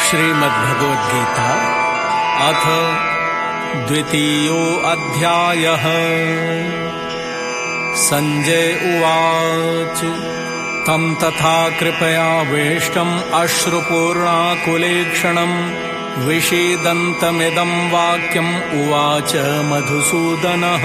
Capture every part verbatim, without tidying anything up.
श्रीमद्भगवद्गीता अथ द्वितीयो अध्यायः। संजय उवाच तं तथा कृपयावेष्टम् अश्रुपूर्णाकुलेक्षणम् विषीदन्तमिदं वाक्यम् उवाच मधुसूदनः।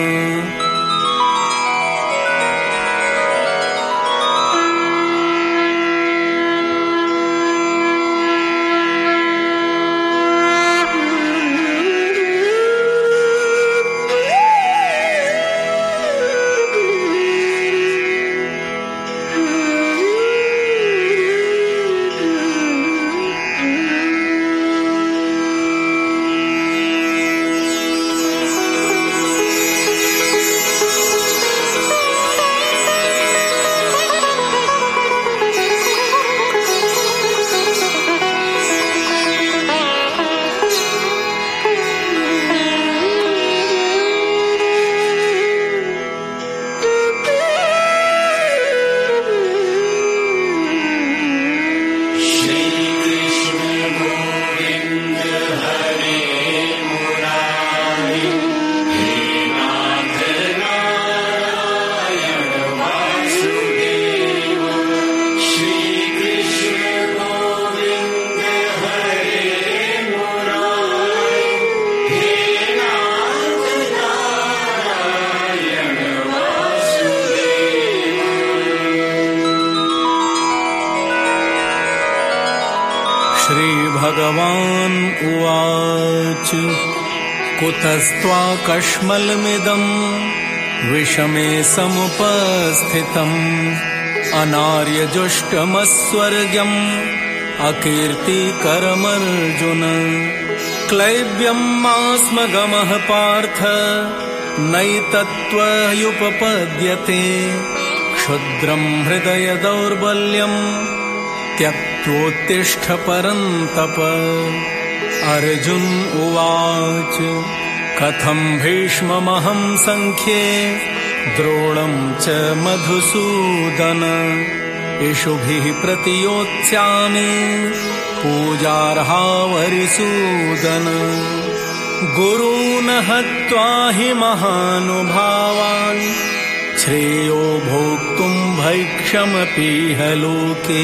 श्रीभगवान् उवाच कुतस्त्वाकश्मलमिदं विषमे समुपस्थितम् अनार्यजुष्टमस्वर्ग्यम् अकीर्तिकरमर्जुन। क्लैब्यं मास्मगमः पार्थ नैतत्त्वयुपपद्यते क्षुद्रं हृदय दौर्बल्यम् त्यक्त्वोत्तिष्ठ परन्तप। अर्जुन उवाच कथं भीष्ममहं संख्ये द्रोणं च मधुसूदन इषुभिः प्रतियोत्स्यामि पूजार्हावरिसूदन। गुरून् हत्वा हि महानुभावान् श्रेयो भोक्तुं भैक्षमपीह लोके।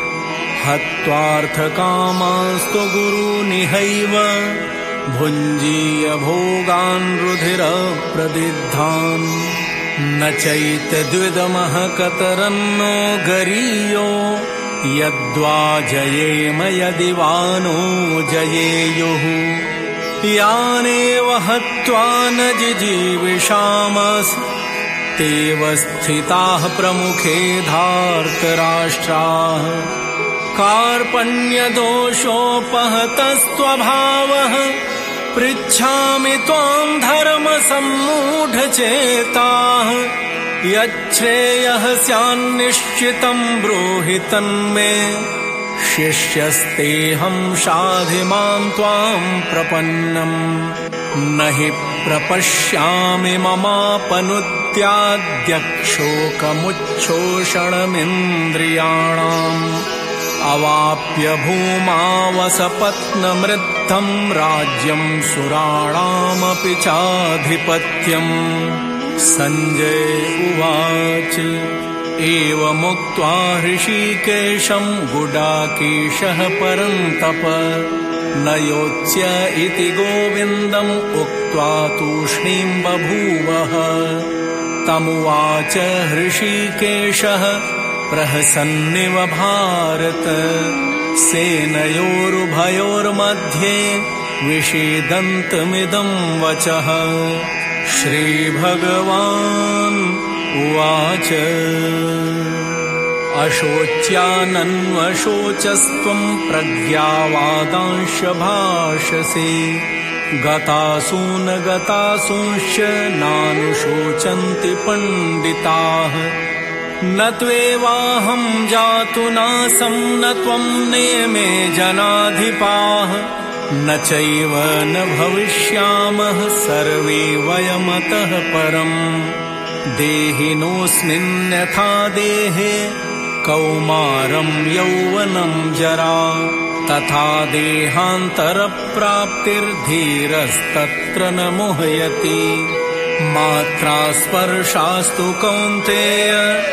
हत्वार्थकामास्तु गुरूनिहैव भुञ्जीय भोगान् रुधिरप्रदिग्धान्। न चैतद्विदमः कतरन्नो गरीयो यद्वा जयेम यदि वा नो जयेयुः। यानेव हत्वा न जिजीविषामः तेव स्थिताः प्रमुखे धार्तराष्ट्राः। कार्पण्यदोषोपहतस्त्वभावः पृच्छामि त्वां धर्मसम्मूढचेताः। यच्छ्रेयः स्यान्निश्चितं ब्रूहि तन्मे शिष्यस्तेऽहं शाधि मां त्वां प्रपन्नम्। न हि प्रपश्यामि ममापनुद्याद्यक्षोकमुच्छोषणमिन्द्रियाणाम्। अवाप्य भूमावसपत्नमृद्धं राज्यं सुराणामपि चाधिपत्यम्। संजय उवाच एवमुक्त्वा हृषीकेशं गुडाकेशः परन्तप न योत्स्य इति गोविन्दम् उक्त्वा तूष्णीं बभूवः। तमुवाच हृषीकेशः प्रहसन्निव भारत सेनयोरुभयोर्मध्ये विषीदन्तमिदं वचः। श्रीभगवान् उवाच अशोच्यानन्वशोचस्त्वं प्रज्ञावादांश्च भाषसे। गतासून गतासूंश्च नानुशोचन्ति पण्डिताः। न त्वेवाहं जातु नासं न त्वं नेमे जनाधिपाः। न चैव न भविष्यामः सर्वे वयमतः परम्। देहिनोऽस्मिन् यथा देहे कौमारं यौवनं जरा तथा देहान्तरप्राप्तिर्धीरस्तत्र न मुह्यति। मात्रा स्पर्शास्तु कौन्तेय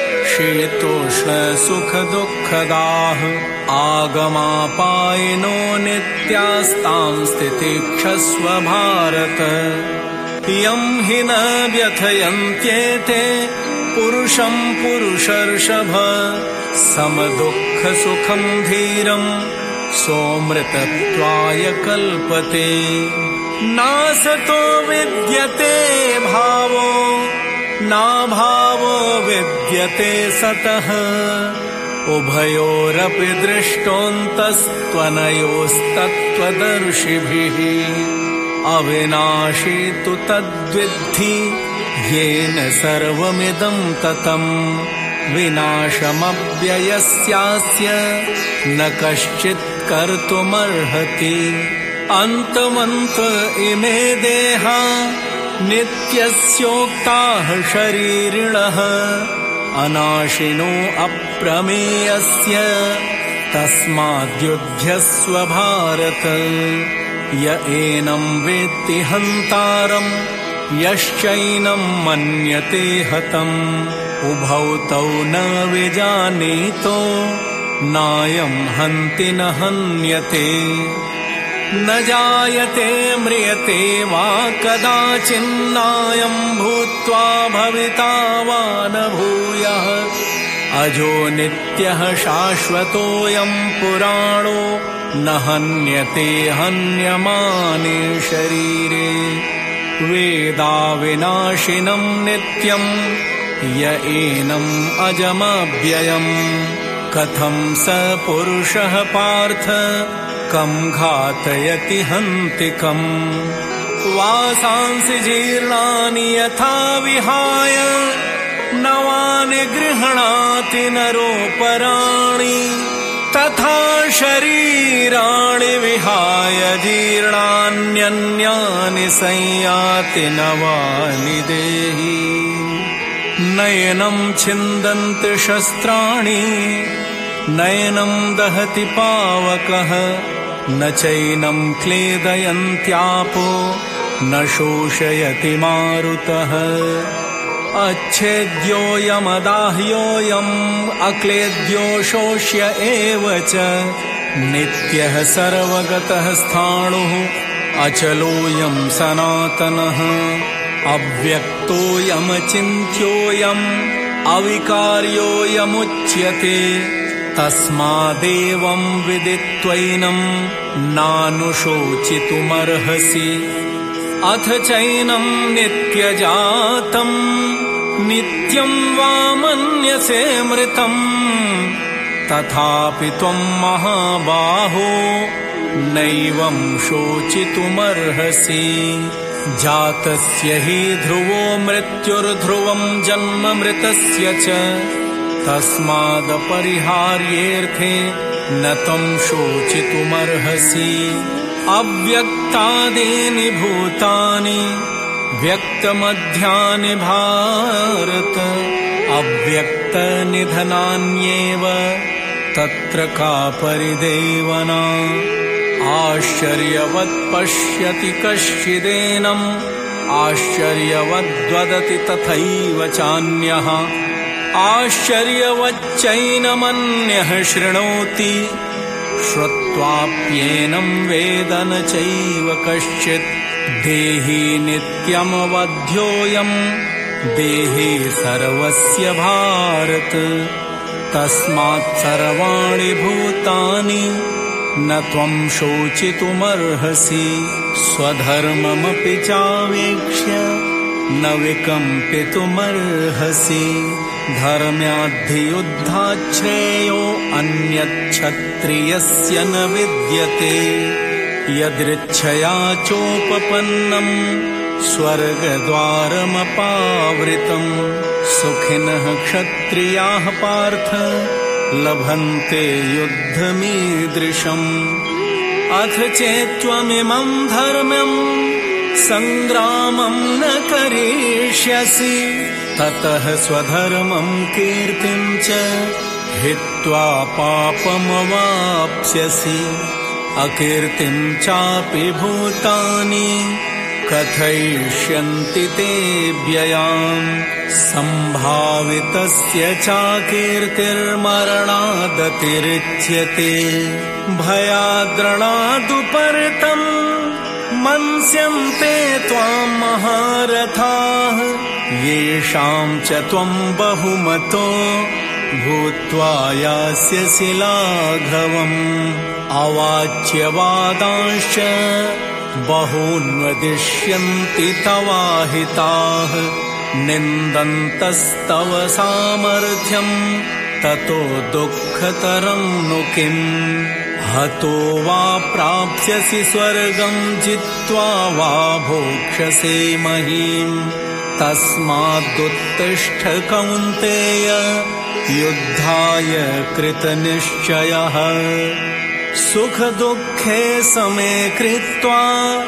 शीतोष्णसुखदुःखदाः आगमापायिनो नित्यास्तां स्थितिक्षस्व भारत। यं हि न व्यथयन्त्येते पुरुषं पुरुषर्षभ समदुःखसुखं धीरं सोऽमृतत्वाय कल्पते। नासतो विद्यते भावो नाभावो विद्यते सतः उभयोरपि दृष्टोऽन्तस्त्वनयोस्तत्त्वदर्शिभिः। अविनाशी तु तद्विद्धि येन सर्वमिदं ततम् विनाशमव्ययस्यास्य न कश्चित् कर्तुमर्हति। अन्तमन्त इमे देहा नित्यस्योक्ताः शरीरिणः अनाशिनो अप्रमेयस्य तस्माद्युध्यस्व भारत। य एनं वेत्ति हन्तारं यश्चैनं मन्यते हतम् उभौ तौ न विजानीतो नायं हन्ति न हन्यते। न जायते म्रियते वा कदाचिन्नायं भूत्वा भविता वा न भूयः। अजो नित्यः शाश्वतोऽयं पुराणो न हन्यते हन्यमाने शरीरे। वेदाविनाशिनं नित्यं य एनम् अजमव्ययम् कथं स पुरुषः पार्थ कं घातयति हन्तिकम्। वासांसि जीर्णानि यथा विहाय नवानि गृह्णाति नरोपराणि तथा शरीराणि विहाय जीर्णान्यन्यानि संयाति नवानि देहि। नयनं छिन्दन्ति शस्त्राणि नयनं दहति पावकः न चैनं क्लेदयन्त्यापो न शोषयति मारुतः। अच्छेद्योऽयमदाह्योऽयम् अक्लेद्यो शोष्य एव च नित्यः सर्वगतः स्थाणुः अचलोऽयं सनातनः। अव्यक्तोऽयमचिन्त्योऽयम् अविकार्योऽयमुच्यते। तस्मादेवं विदित्वैनं नानुशोचितुमर्हसि। अथ चैनं नित्यजातं नित्यं वा मन्यसे मृतम् तथापि त्वं महाबाहो नैवं शोचितुमर्हसि। जातस्य हि ध्रुवो मृत्युर्ध्रुवं जन्म मृतस्य च तस्मादपरिहार्येऽर्थे न त्वं शोचितुमर्हसि। अव्यक्तादीनि भूतानि व्यक्तमध्यानि भारत अव्यक्तनिधनान्येव तत्र का परिदेवना। आश्चर्यवत् पश्यति कश्चिदेनम् आश्चर्यवद्वदति तथैव चान्यः। आश्चर्यवच्चैनमन्यः शृणोति श्रुत्वाप्येनं वेद न चैव कश्चित्। देहि नित्यमवध्योऽयं देहि सर्वस्य भारत। तस्मात् सर्वाणि भूतानि न त्वं शोचितुमर्हसि। स्वधर्ममपि चावेक्ष्य न विकम्पितुमर्हसि। धर्म्याद्धियुद्धाच्छ्रेयो अन्यच्छत्रियस्य न विद्यते। यदृच्छया चोपपन्नं स्वर्गद्वारमपावृतं। सुखिनः क्षत्रियाः पार्थ लभन्ते युद्धमीदृशम्। अथ चेत्त्वमिमं धर्म्यं सङ्ग्रामं न करिष्यसि। ततः स्वधर्मं कीर्तिं च हित्वा पापमवाप्स्यसि। अकीर्तिं चापि भूतानि कथयिष्यन्ति ते व्ययाम् सम्भावितस्य चाकीर्तिर्मरणादतिरिच्यते भयाद्रणादुपरतम् मन्स्यन्ते त्वां महारथाः येषां च त्वं बहुमतो भूत्वा यास्यसि लाघवम् अवाच्यवादांश्च बहून्वदिष्यन्ति तवाहिताः निन्दन्तस्तव सामर्थ्यम् ततो दुःखतरं नु किम् हतो वा प्राप्स्यसि स्वर्गं जित्वा वा भोक्ष्यसे महीम् तस्मादुत्तिष्ठ कौन्तेय युद्धाय कृतनिश्चयः सुखदुःखे समे कृत्वा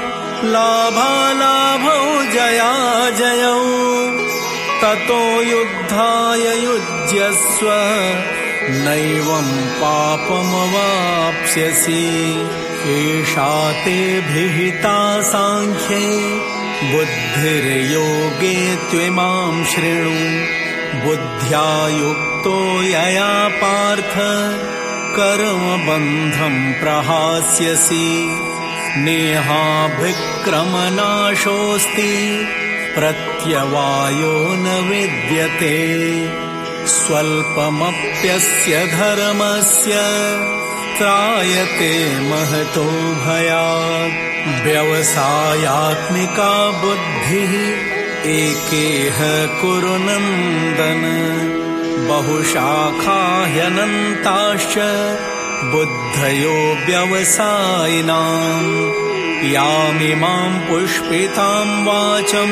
लाभालाभौ जयाजयौ ततो युद्धाय युज्यस्व नैवं पापमवाप्स्यसि एषा ते भिहिता साङ्ख्ये बुद्धिर्योगे त्विमां शृणु बुद्ध्या युक्तो यया पार्थ कर्मबन्धं प्रहास्यसि नेहाभिक्रमनाशोऽस्ति प्रत्यवायो न विद्यते स्वल्पमप्यस्य धर्मस्य त्रायते महतो भयात् व्यवसायात्मिका बुद्धिः एकेह कुरु नन्दन बहुशाखा ह्यनन्ताश्च बुद्धयो व्यवसायिनाम् यामिमां पुष्पितां वाचं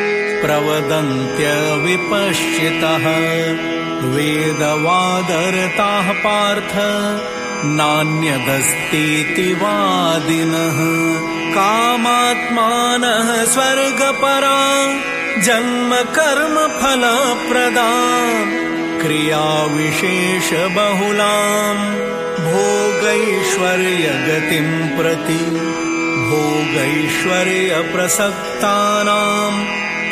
प्रवदन्त्यविपश्चितः वेदवादरताः पार्थ नान्यदस्तीति वादिनः कामात्मानः स्वर्गपरा जन्म कर्म फलप्रदाम् क्रियाविशेषबहुलाम् भोगैश्वर्यगतिं प्रति भोगैश्वर्यप्रसक्तानां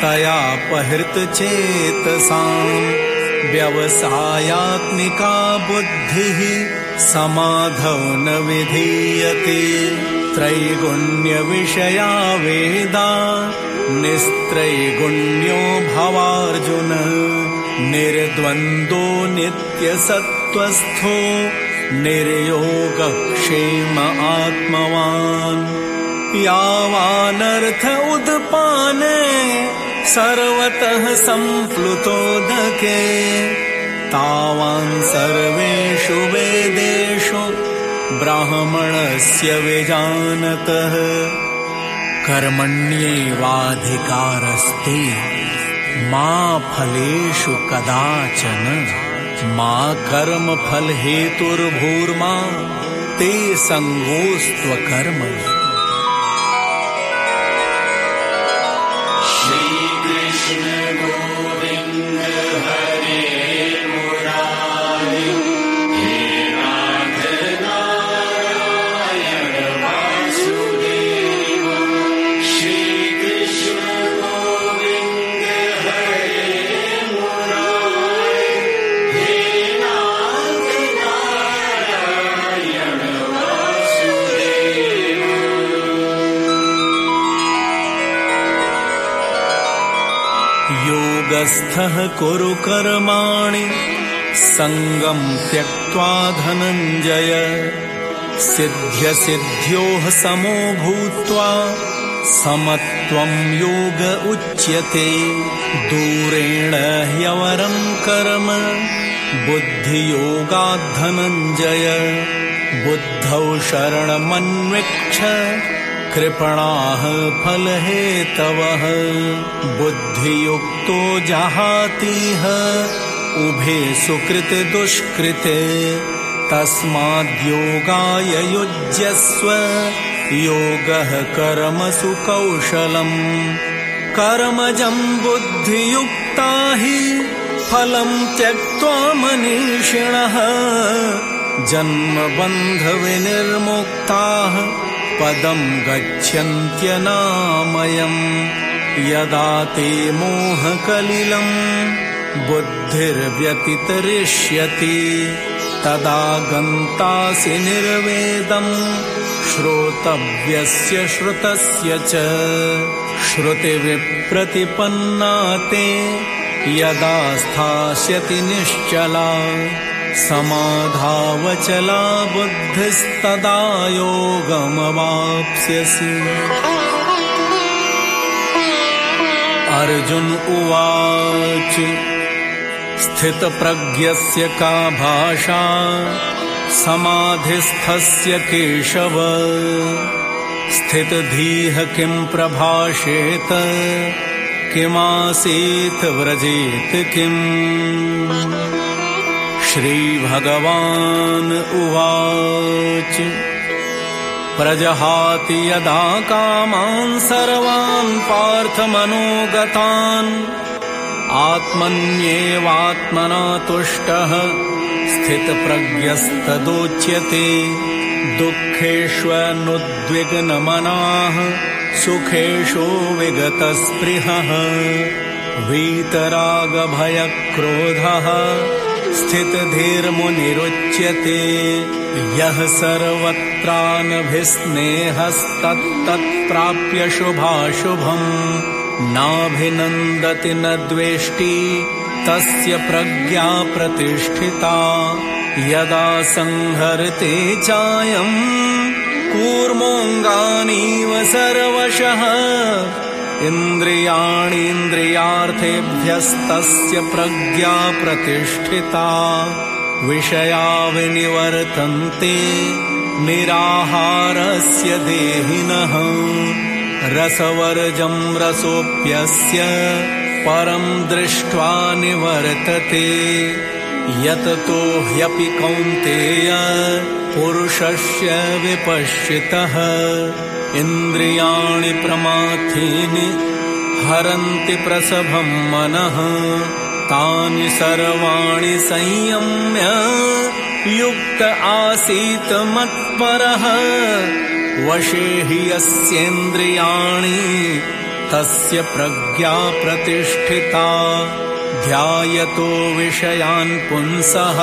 तयापहृतचेतसाम् व्यवसायात्मिका बुद्धिः समाधौ न विधीयते त्रैगुण्यविषया वेदा निस्त्रैगुण्यो भवार्जुन निर्द्वन्द्वो नित्यसत्त्वस्थो निर्योगक्षेम आत्मवान् यावानर्थ उदपाने सर्वतः सम्प्लुतोदके तावान् सर्वेषु वेदेषु ब्राह्मणस्य विजानतः कर्मण्येवाधिकारस्ते मा फलेषु कदाचन मा कर्मफलहेतुर्भूर्मा ते सङ्गोऽस्त्वकर्म योगस्थः कुरु कर्माणि संगं त्यक्त्वा धनञ्जय सिद्ध्यसिद्ध्योः समो भूत्वा समत्वं योग उच्यते दूरेण ह्यवरं कर्म बुद्धियोगात् धनञ्जय बुद्धौ शरणमन्विक्ष कृपणाः फलहेतवः बुद्धियुक्तो जहातीह उभे सुकृते दुष्कृते तस्माद्योगाय युज्यस्व योगः कर्मसु कौशलम् कर्मजं बुद्धियुक्ता हि फलं त्यक्त्वा मनीषिणः जन्मबन्धविनिर्मुक्ताः पदं गच्छन्त्यनामयम्। यदा ते मोहकलिलं बुद्धिर्व्यतितरिष्यति तदा गन्तासि निर्वेदं श्रोतव्यस्य श्रुतस्य च। श्रुतिविप्रतिपन्ना ते यदा स्थास्यति निश्चला समाधावचला बुद्धिस्तदा योगमवाप्स्यसि। अर्जुन उवाच स्थितप्रज्ञस्य का भाषा समाधिस्थस्य केशव। स्थितधीः किं प्रभाषेत किमासीत् व्रजेत किम्। श्रीभगवान् उवाच प्रजहाति यदा कामान् सर्वान् पार्थमनोगतान् आत्मन्येवात्मना तुष्टः स्थितप्रज्ञस्तदोच्यते। दुःखेष्वनुद्विग्नमनाः सुखेषु विगतस्पृहः वीतरागभयक्रोधः स्थितधीर्मुनिरुच्यते। यः सर्वत्रानभिस्नेहस्तत्तत्प्राप्य शुभाशुभम् नाभिनन्दति न द्वेष्टि तस्य प्रज्ञा प्रतिष्ठिता। यदा संहरते चायं कूर्मोऽङ्गानीव सर्वशः इन्द्रियाणीन्द्रियार्थेभ्यस्तस्य प्रज्ञा प्रतिष्ठिता। विषया विनिवर्तन्ते निराहारस्य देहिनः रसवर्जं रसोऽप्यस्य परं दृष्ट्वा निवर्तते। यततो ह्यपि कौन्तेय पुरुषस्य विपश्चितः इन्द्रियाणि प्रमाथीनि हरन्ति प्रसभं मनः तानि सर्वाणि संयम्य युक्त आसीत् मत्परः। वशे हि यस्येन्द्रियाणि तस्य प्रज्ञा प्रतिष्ठिता। ध्यायतो विषयान् पुंसः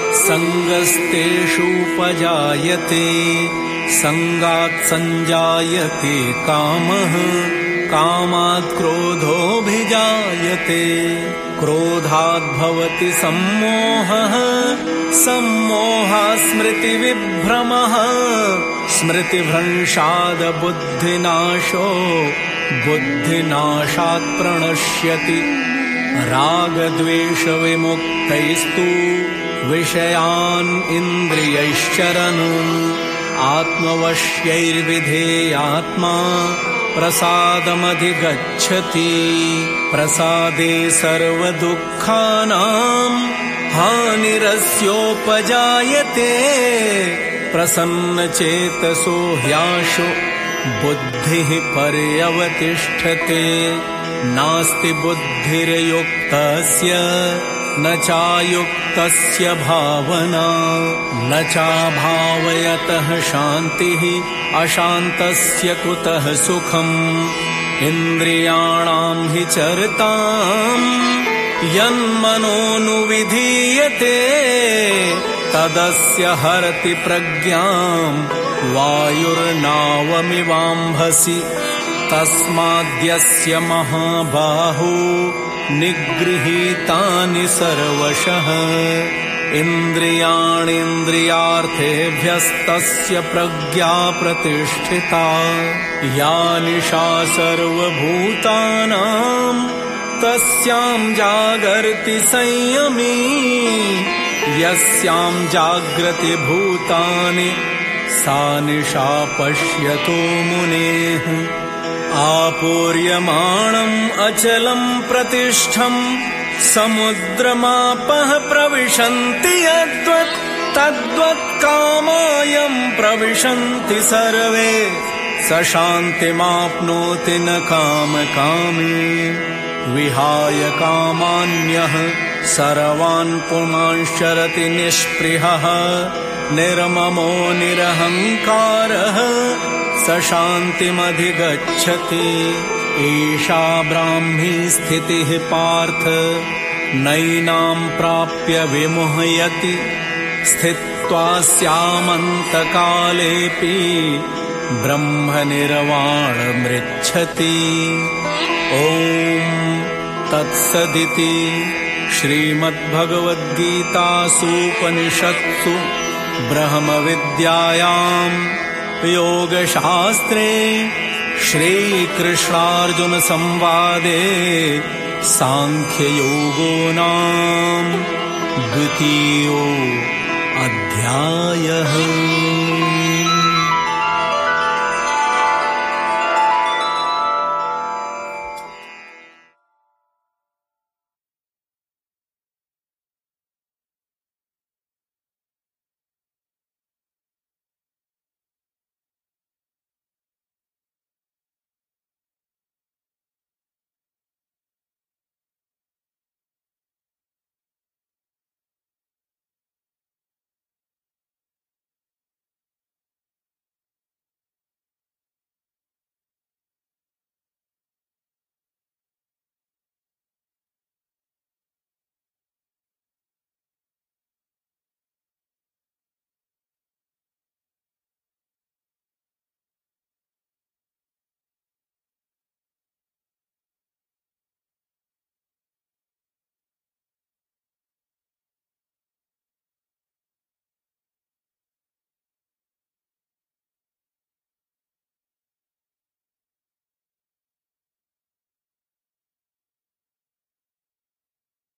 सङ्गस्तेषूपजायते। सङ्गात् सञ्जायते कामः कामात् क्रोधोऽभिजायते। क्रोधात् भवति सम्मोहः सम्मोहात् स्मृतिविभ्रमः। स्मृतिभ्रंशाद् बुद्धिनाशो बुद्धिनाशात् प्रणश्यति। रागद्वेषविमुक्तैस्तु विषयान् इन्द्रियैश्चरन् आत्मवश्यैर्विधेयात्मा प्रसादमधिगच्छति। प्रसादे सर्वदुःखानां हानिरस्योपजायते। प्रसन्नचेतसो ह्याशु बुद्धिः पर्यवतिष्ठते। नास्ति बुद्धिर्युक्तस्य न चायुक्तस्य भावना न चाभावयतः शान्तिः अशान्तस्य कुतः सुखम्। इन्द्रियाणां हि चरतां यन्मनोनुविधीयते तदस्य हरति प्रज्ञां वायुर्नावमिवाम्भसि। तस्माद्यस्य महाबाहो निगृहीतानि सर्वशः इन्द्रियाणीन्द्रियार्थेभ्यस्तस्य प्रज्ञा प्रतिष्ठिता। या निशा सर्वभूतानां तस्यां जागर्ति संयमी। यस्यां जाग्रति भूतानि सा निशा पश्यतो मुनेः। आपूर्यमाणम् अचलं प्रतिष्ठं समुद्रमापः प्रविशन्ति यद्वत् तद्वत् कामायं प्रविशन्ति सर्वे। स शान्तिमाप्नोति न कामकामी। विहाय कामान्यः सर्वान् पुमांश्चरति निःस्पृहः। निर्ममो निरहङ्कारः स स शान्तिमधिगच्छति। एषा ब्राह्मी स्थितिः पार्थ नैनां प्राप्य विमुह्यति। स्थित्वा स्यामन्तकालेऽपि ब्रह्मनिर्वाणमृच्छति। ॐ तत्सदिति श्रीमद्भगवद्गीतासूपनिषत्सु ब्रह्मविद्यायां योगशास्त्रे श्रीकृष्णार्जुनसंवादे सांख्ययोगो नाम द्वितीयो अध्यायः।